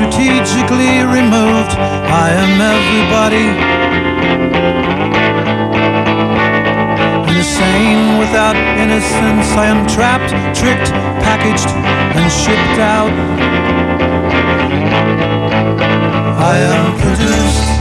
strategically removed. I am everybody, insane without innocence. I am trapped, tricked, packaged, and shipped out. I am produced